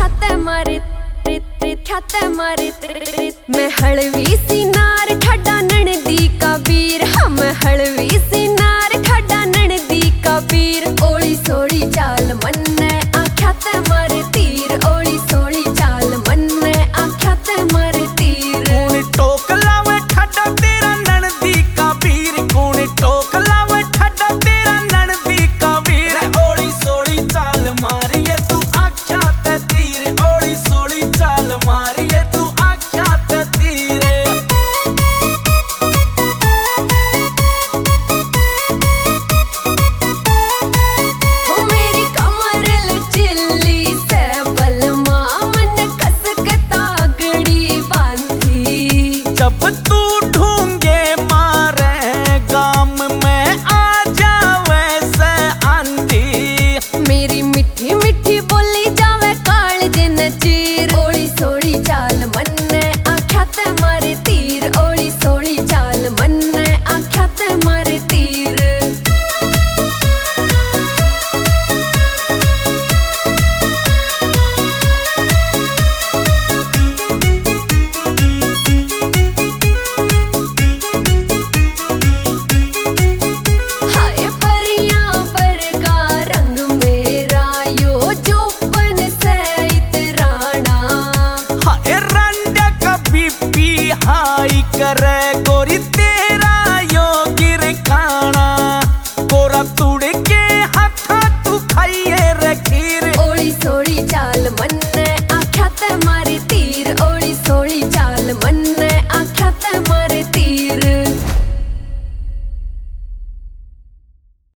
ख्याते मारे ख्याते मारे मैं हलवी सी नार ठड्डा ननदी का वीर। हम हलवी सी नार ठड्डा ननदी का वीर। ओली सोड़ी चाल मन्ने